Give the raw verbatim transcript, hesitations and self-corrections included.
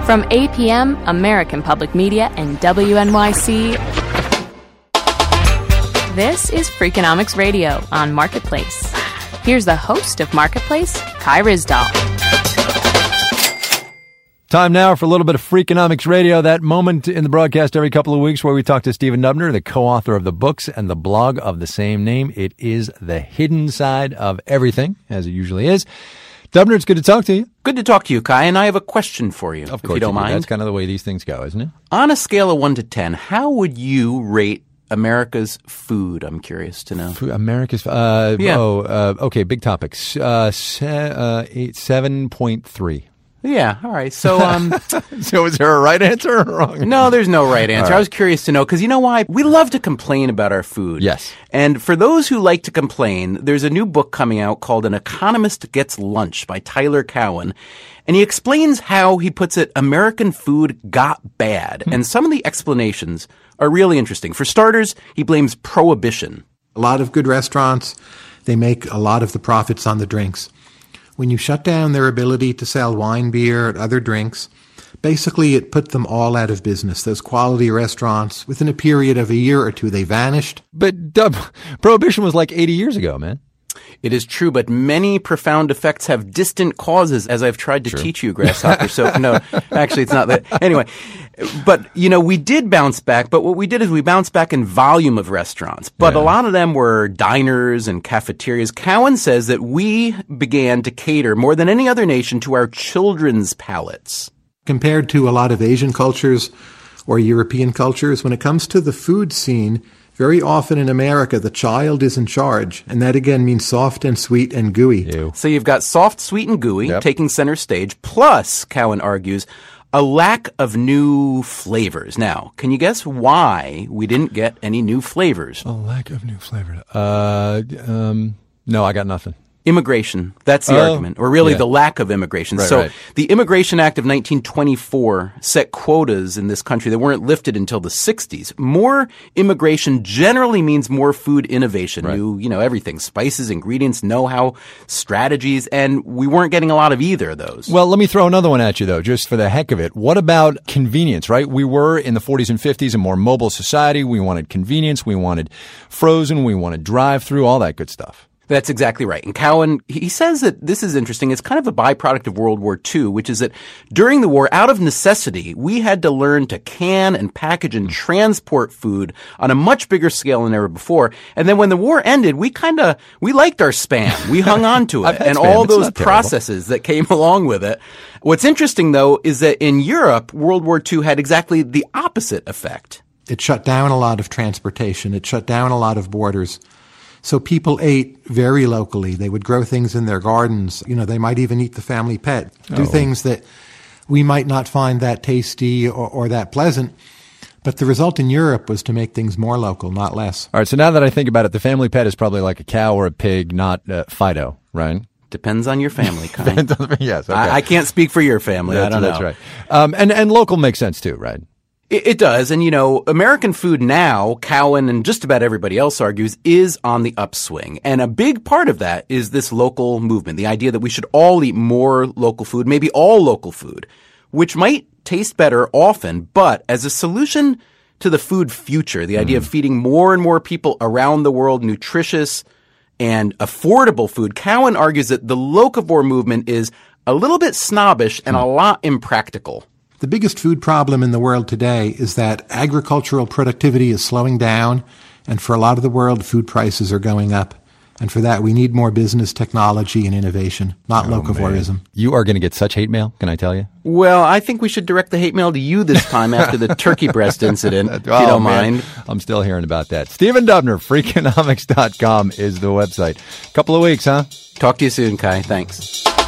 From A P M, American Public Media, and W N Y C, this is Freakonomics Radio on Marketplace. Here's the host of Marketplace, Kai Ryssdal. Time now for a little bit of Freakonomics Radio, that moment in the broadcast every couple of weeks where we talk to Stephen Dubner, the co-author of the books and the blog of the same name. It is the hidden side of everything, as it usually is. Dubner, it's good to talk to you. Good to talk to you, Kai, and I have a question for you, of if you don't mind. That's kind of the way these things go, isn't it? On a scale of one to ten, how would you rate America's food? I'm curious to know. America's, uh, yeah. oh, uh, okay, big topics. Uh, se- uh, eight, seven point three. Yeah, all right. So, um, so is there a right answer or wrong? No, there's no right answer. Right. I was curious to know, because you know why? We love to complain about our food. Yes. And for those who like to complain, there's a new book coming out called An Economist Gets Lunch by Tyler Cowen. And he explains how, he puts it, American food got bad. Hmm. And some of the explanations are really interesting. For starters, he blames prohibition. A lot of good restaurants, they make a lot of the profits on the drinks. When you shut down their ability to sell wine, beer, and other drinks, basically it put them all out of business. Those quality restaurants, within a period of a year or two, they vanished. But Dub, Prohibition was like eighty years ago, man. It is true, but many profound effects have distant causes, as I've tried to True. teach you, Grasshopper. So, no, actually, it's not that. Anyway, but, you know, we did bounce back, but what we did is we bounced back in volume of restaurants. But yeah. a lot of them were diners and cafeterias. Cowen says that we began to cater more than any other nation to our children's palates. Compared to a lot of Asian cultures or European cultures, when it comes to the food scene, very often in America, the child is in charge, and that again means soft and sweet and gooey. Ew. So you've got soft, sweet, and gooey yep. taking center stage, plus, Cowen argues, a lack of new flavors. Now, can you guess why we didn't get any new flavors? A lack of new flavors. Uh, um, no, I got nothing. Immigration. That's the oh, argument. Or really yeah. the lack of immigration. Right, so right. the Immigration Act of nineteen twenty-four set quotas in this country that weren't lifted until the sixties. More immigration generally means more food innovation. Right. New, you know, everything. Spices, ingredients, know-how, strategies. And we weren't getting a lot of either of those. Well, let me throw another one at you, though, just for the heck of it. What about convenience, right? We were in the forties and fifties a more mobile society. We wanted convenience. We wanted frozen. We wanted drive-through, all that good stuff. That's exactly right. And Cowen, he says that this is interesting. It's kind of a byproduct of World War Two, which is that during the war, out of necessity, we had to learn to can and package and transport food on a much bigger scale than ever before. And then when the war ended, we kind of, we liked our Spam. We hung on to it and Spam. all It's those not terrible. processes that came along with it. What's interesting, though, is that in Europe, World War Two had exactly the opposite effect. It shut down a lot of transportation. It shut down a lot of borders. So people ate very locally. They would grow things in their gardens. You know, they might even eat the family pet, do Oh. things that we might not find that tasty or, or that pleasant. But the result in Europe was to make things more local, not less. All right, so now that I think about it, the family pet is probably like a cow or a pig, not uh, Fido, right? Depends on your family, kind. Yes, okay. I, I can't speak for your family. That's, I don't know. that's right. Um, and, and local makes sense too, right? It, it does. And, you know, American food now, Cowen and just about everybody else argues, is on the upswing. And a big part of that is this local movement, the idea that we should all eat more local food, maybe all local food, which might taste better often, but as a solution to the food future, the idea mm. of feeding more and more people around the world nutritious and affordable food, Cowen argues that the locavore movement is a little bit snobbish and mm. a lot impractical. The biggest food problem in the world today is that agricultural productivity is slowing down, and for a lot of the world, food prices are going up. And for that, we need more business, technology, and innovation, not oh, locavorism. Man. You are going to get such hate mail, can I tell you? Well, I think we should direct the hate mail to you this time after the turkey breast incident, if oh, you don't man. mind. I'm still hearing about that. Stephen Dubner, Freakonomics dot com is the website. Couple of weeks, huh? Talk to you soon, Kai. Thanks.